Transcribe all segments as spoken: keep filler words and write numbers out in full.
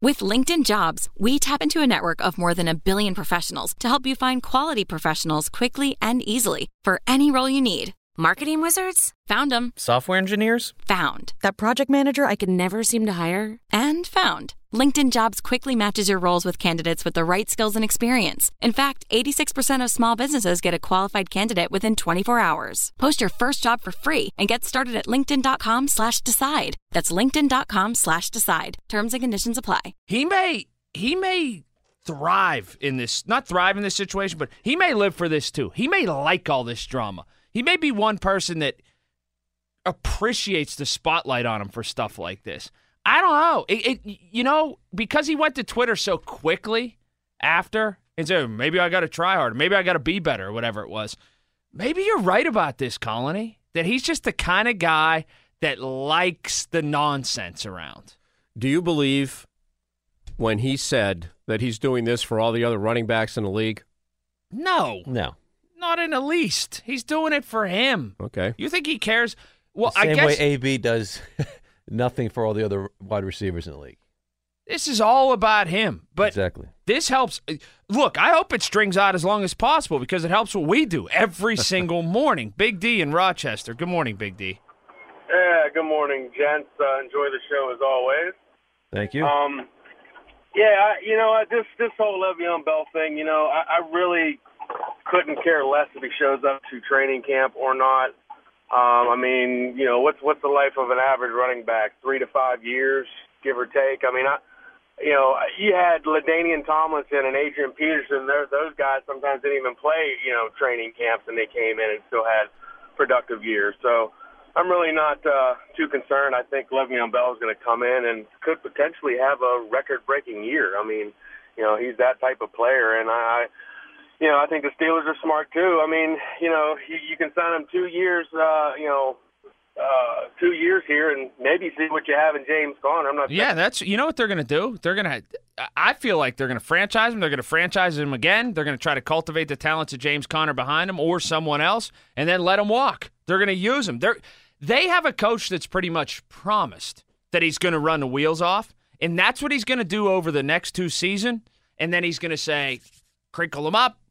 With LinkedIn Jobs, we tap into a network of more than a billion professionals to help you find quality professionals quickly and easily for any role you need. Marketing wizards? Found them. Software engineers? Found. That project manager I could never seem to hire? And found. LinkedIn Jobs quickly matches your roles with candidates with the right skills and experience. In fact, eighty-six percent of small businesses get a qualified candidate within twenty-four hours. Post your first job for free and get started at linkedin.com slash decide. That's linkedin.com slash decide. Terms and conditions apply. He may, he may thrive in this, not thrive in this situation, but he may live for this too. He may like all this drama. He may be one person that appreciates the spotlight on him for stuff like this. I don't know. It, it, you know, because he went to Twitter so quickly after and said, maybe I got to try harder. Maybe I got to be better, or whatever it was. Maybe you're right about this, Colony, that he's just the kind of guy that likes the nonsense around. Do you believe when he said that he's doing this for all the other running backs in the league? No. No. Not in the least. He's doing it for him. Okay. You think he cares? Well, the same I guess way A B does nothing for all the other wide receivers in the league. This is all about him. But exactly. This helps. Look, I hope it strings out as long as possible because it helps what we do every single morning. Big D in Rochester. Good morning, Big D. Yeah, good morning, gents. Uh, enjoy the show as always. Thank you. Um, yeah, I, you know, I, this this whole Le'Veon Bell thing, you know, I, I really couldn't care less if he shows up to training camp or not. Um, I mean, you know, what's what's the life of an average running back? Three to five years, give or take. I mean, I, you know, you had LaDainian Tomlinson and Adrian Peterson. Those guys sometimes didn't even play, you know, training camps, and they came in and still had productive years. So I'm really not uh, too concerned. I think Le'Veon Bell is going to come in and could potentially have a record-breaking year. I mean, you know, he's that type of player, and I, you know, I think the Steelers are smart too. I mean, you know, you, you can sign him two years, uh, you know, uh, two years here, and maybe see what you have in James Conner. I'm not. Yeah, saying. that's you know what they're going to do. They're going to. I feel like they're going to franchise him. They're going to franchise him again. They're going to try to cultivate the talents of James Conner behind him or someone else, and then let him walk. They're going to use him. They're they have a coach that's pretty much promised that he's going to run the wheels off, and that's what he's going to do over the next two seasons. And then he's going to say, crinkle him up.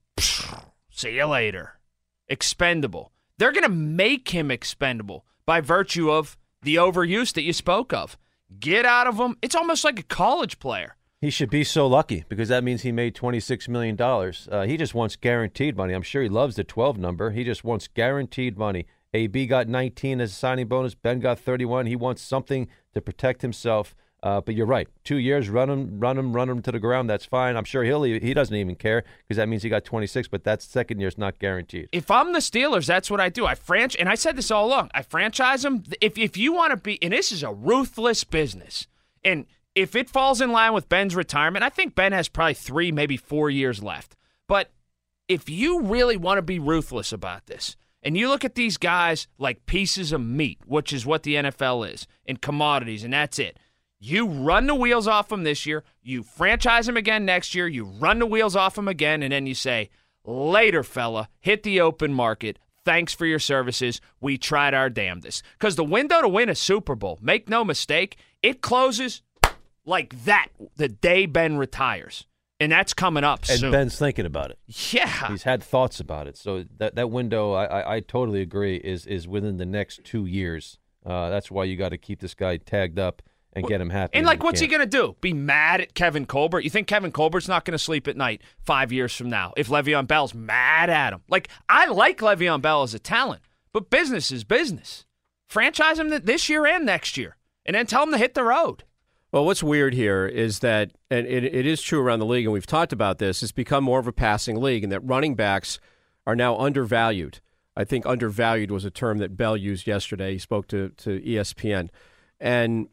See you later. Expendable. They're going to make him expendable by virtue of the overuse that you spoke of. Get out of him. It's almost like a college player. He should be so lucky because that means he made twenty-six million dollars. Uh, he just wants guaranteed money. I'm sure he loves the twelve number. He just wants guaranteed money. A B got nineteen as a signing bonus. Ben got thirty-one. He wants something to protect himself. Uh, but you're right. Two years, run him, run him, run him to the ground. That's fine. I'm sure he'll. He doesn't even care because that means he got twenty-six. But that second year's not guaranteed. If I'm the Steelers, that's what I do. I franchise, and I said this all along. I franchise him. If if you want to be, and this is a ruthless business, and if it falls in line with Ben's retirement, I think Ben has probably three, maybe four years left. But if you really want to be ruthless about this, and you look at these guys like pieces of meat, which is what the N F L is, and commodities, and that's it. You run the wheels off him this year, you franchise him again next year, you run the wheels off him again, and then you say, later, fella, hit the open market. Thanks for your services. We tried our damnedest. Because the window to win a Super Bowl, make no mistake, it closes like that the day Ben retires. And that's coming up and soon. And Ben's thinking about it. Yeah. He's had thoughts about it. So that, that window, I, I, I totally agree, is, is within the next two years. Uh, that's why you got to keep this guy tagged up and get him happy. And, like, what's he going to do? Be mad at Kevin Colbert? You think Kevin Colbert's not going to sleep at night five years from now if Le'Veon Bell's mad at him? Like, I like Le'Veon Bell as a talent, but business is business. Franchise him this year and next year, and then tell him to hit the road. Well, what's weird here is that, and it, it is true around the league, and we've talked about this, it's become more of a passing league, and that running backs are now undervalued. I think undervalued was a term that Bell used yesterday. He spoke to, to E S P N. And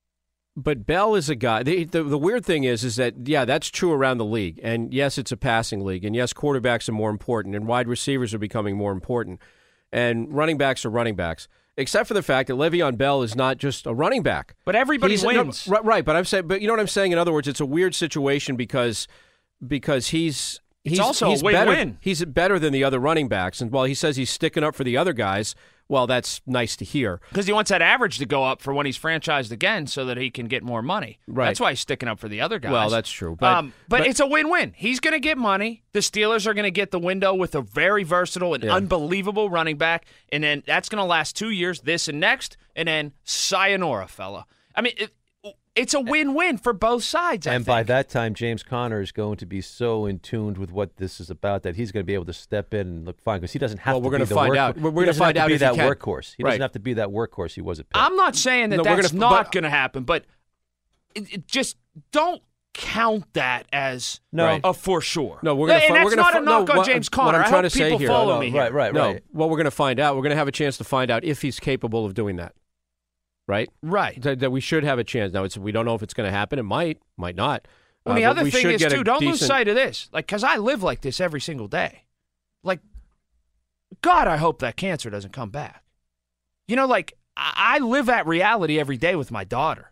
But Bell is a guy. The, the the weird thing is, is that yeah, that's true around the league. And yes, it's a passing league. And yes, quarterbacks are more important, and wide receivers are becoming more important, and running backs are running backs. Except for the fact that Le'Veon Bell is not just a running back. But everybody he's, wins, no, right? But I'm saying, but you know what I'm saying. In other words, it's a weird situation because because he's. He's it's also he's a win-win. Better, he's better than the other running backs. And while he says he's sticking up for the other guys, Well, that's nice to hear. Because he wants that average to go up for when he's franchised again so that he can get more money. Right. That's why he's sticking up for the other guys. Well, that's true. But, um, but, but it's a win-win. He's going to get money. The Steelers are going to get the window with a very versatile and yeah. unbelievable running back. And then that's going to last two years, this and next. And then sayonara, fella. I mean, it, it's a win-win for both sides, I And think. by that time, James Conner is going to be so in tune with what this is about that he's going to be able to step in and look fine because he doesn't have well, to we're be gonna the find work- out. We're, we're he going to doesn't find have out to be if that he can. workhorse. He right. doesn't have to be that workhorse he was at Pitt. I'm not saying that No, we're that's gonna- not but- going to happen, but it, it just don't count that as No. a for sure. No, we're going to. And fi- that's we're gonna not fi- a knock no, on what, James what Conner. I'm I trying hope to say people here. follow No, me right, here. right, No, right. what we're going to find out. We're going to have a chance to find out if he's capable of doing that. Right. Right. That, that we should have a chance. Now, it's we don't know if it's going to happen. It might, might not. Well, Uh, the but other we thing should is, get a too, don't lose decent- sight of this. Like, because I live like this every single day. Like, God, I hope that cancer doesn't come back. You know, like, I, I live that reality every day with my daughter.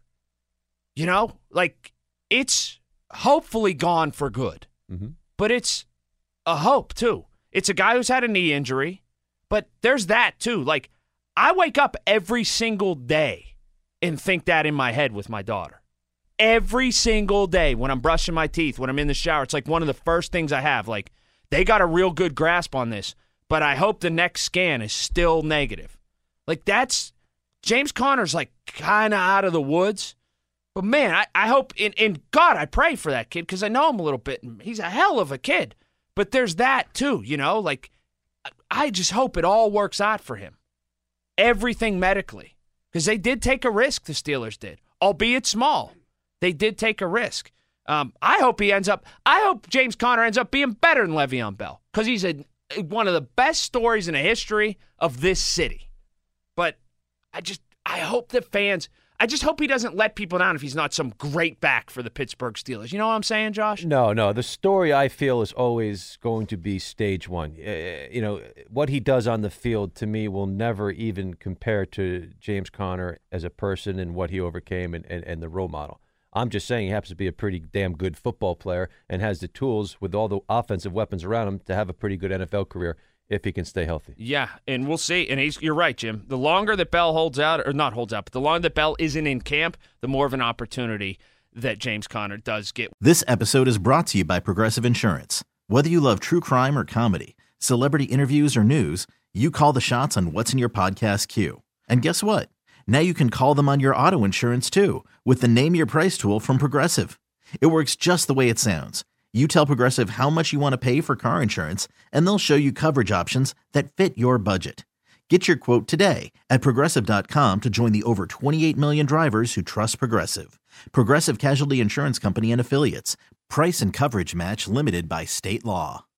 You know? Like, it's hopefully gone for good. Mm-hmm. But it's a hope, too. It's a guy who's had a knee injury, but there's that, too. Like, I wake up every single day and think that in my head with my daughter. Every single day when I'm brushing my teeth, when I'm in the shower, it's like one of the first things I have. Like, they got a real good grasp on this, but I hope the next scan is still negative. Like, that's James Conner's like kind of out of the woods. But, man, I, I hope, in, in God, I pray for that kid because I know him a little bit. And he's a hell of a kid. But there's that, too, you know? Like, I just hope it all works out for him. Everything medically. Because they did take a risk, the Steelers did, albeit small. They did take a risk. Um, I hope he ends up, I hope James Conner ends up being better than Le'Veon Bell because he's a, one of the best stories in the history of this city. But I just, I hope the fans, I just hope he doesn't let people down if he's not some great back for the Pittsburgh Steelers. You know what I'm saying, Josh? No, no. The story, I feel, is always going to be stage one. Uh, you know, what he does on the field, to me, will never even compare to James Conner as a person and what he overcame and, and, and the role model. I'm just saying he happens to be a pretty damn good football player and has the tools with all the offensive weapons around him to have a pretty good N F L career if he can stay healthy. Yeah, and we'll see. And he's, you're right, Jim. The longer that Bell holds out, or not holds out, but the longer that Bell isn't in camp, the more of an opportunity that James Conner does get. This episode is brought to you by Progressive Insurance. Whether you love true crime or comedy, celebrity interviews or news, you call the shots on what's in your podcast queue. And guess what? Now you can call them on your auto insurance too with the Name Your Price tool from Progressive. It works just the way it sounds. You tell Progressive how much you want to pay for car insurance, and they'll show you coverage options that fit your budget. Get your quote today at Progressive dot com to join the over twenty-eight million drivers who trust Progressive. Progressive Casualty Insurance Company and Affiliates. Price and coverage match limited by state law.